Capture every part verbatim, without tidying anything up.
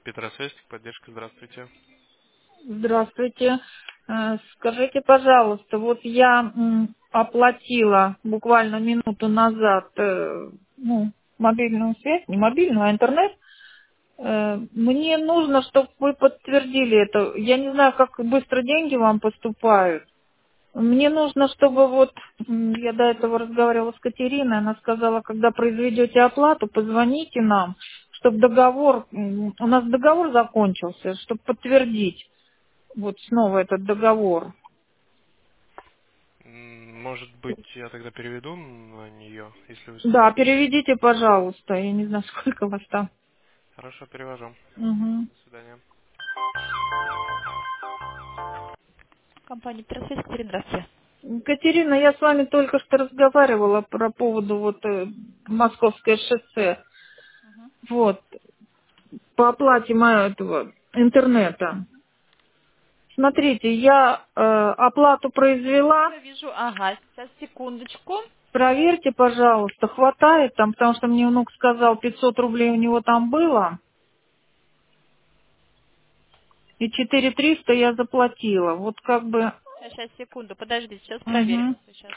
Петросвязь, поддержка, здравствуйте. Здравствуйте. Э, Скажите, пожалуйста, вот я м, оплатила буквально минуту назад э, ну, мобильную связь, не мобильную, а интернет. Э, Мне нужно, чтобы вы подтвердили это. Я не знаю, как быстро деньги вам поступают. Мне нужно, чтобы вот, м, я до этого разговаривала с Катериной, она сказала, когда произведете оплату, позвоните нам, чтобы договор, м, у нас договор закончился, чтобы подтвердить вот снова этот договор. М, Может быть, я тогда переведу на нее, если вы Да, сможете. переведите, пожалуйста, я не знаю, сколько вас там. Хорошо, перевожу. Мгм. До свидания. Компания «Петросвязь», Катерина, здравствуйте. Катерина, я с вами только что разговаривала про поводу вот э, Московское шоссе. Вот, по оплате моего этого интернета. Смотрите, я э, оплату произвела. Все вижу, ага, сейчас, секундочку. Проверьте, пожалуйста, хватает там, потому что мне внук сказал, пятьсот рублей у него там было, и четыре триста я заплатила. Вот как бы... Сейчас, сейчас, секунду, подождите, сейчас проверим. Мгм. Сейчас.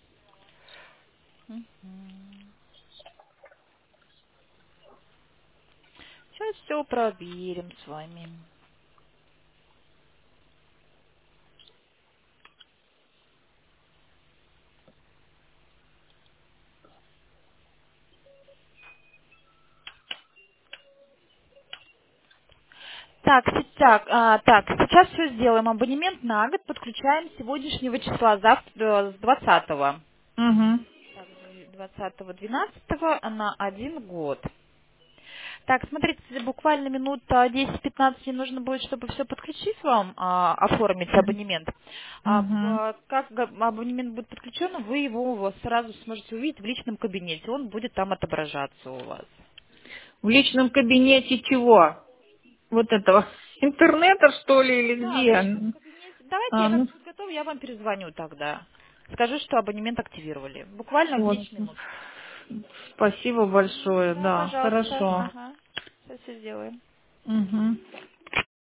Сейчас все проверим с вами. Так, сейчас, а, так, сейчас все сделаем. Абонемент на год подключаем с сегодняшнего числа, завтра, с двадцатого. Мгм. Так, двадцатого двенадцатого на один год. Так, смотрите, буквально минут а, десять-пятнадцать мне нужно будет, чтобы все подключить вам, а, оформить абонемент. А, Мгм. п- как га- абонемент будет подключен, вы его вот сразу сможете увидеть в личном кабинете. Он будет там отображаться у вас. В личном кабинете чего? Вот этого интернета, что ли, или Да, в личном где? кабинете. Давайте А, я как ну, будет готова, я вам перезвоню тогда. Скажу, что абонемент активировали. Буквально вот. десять минут. Спасибо большое, Да, да, пожалуйста. хорошо. Ага. Сейчас все сделаем. Мгм.